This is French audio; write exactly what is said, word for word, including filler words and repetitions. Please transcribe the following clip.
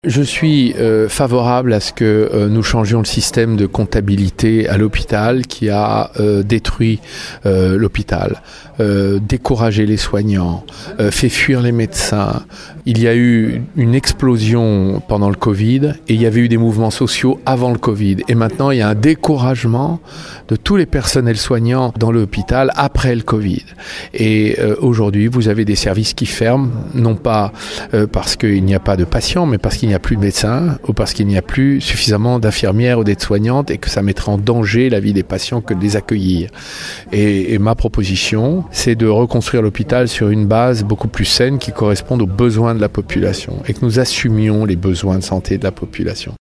Je suis euh, favorable à ce que euh, nous changions le système de comptabilité à l'hôpital qui a euh, détruit euh, l'hôpital, euh, découragé les soignants, euh, fait fuir les médecins. Il y a eu une explosion pendant le Covid et il y avait eu des mouvements sociaux avant le Covid. Et maintenant, il y a un découragement de tous les personnels soignants dans l'hôpital après le Covid. Et euh, aujourd'hui, vous avez des services qui ferment, non pas euh, parce qu'il n'y a pas de patients, mais parce qu'il n'y a plus de médecins ou parce qu'il n'y a plus suffisamment d'infirmières ou d'aides-soignantes et que ça mettrait en danger la vie des patients que de les accueillir. Et, et ma proposition, c'est de reconstruire l'hôpital sur une base beaucoup plus saine qui corresponde aux besoins de la population et que nous assumions les besoins de santé de la population.